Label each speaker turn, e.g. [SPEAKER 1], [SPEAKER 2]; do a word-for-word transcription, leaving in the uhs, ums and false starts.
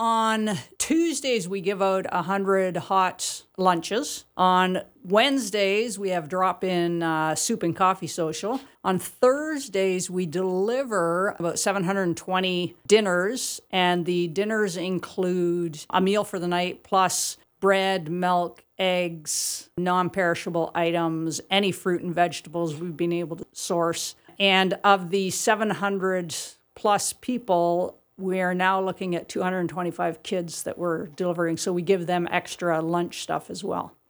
[SPEAKER 1] on Tuesdays, we give out one hundred hot lunches. On Wednesdays, we have drop-in uh, soup and coffee social. On Thursdays, we deliver about seven hundred twenty dinners, and the dinners include a meal for the night plus bread, milk, eggs, non-perishable items, any fruit and vegetables we've been able to source. And of the seven hundred plus people, we're now looking at two hundred twenty-five kids that we're delivering. So we give them extra lunch stuff as well.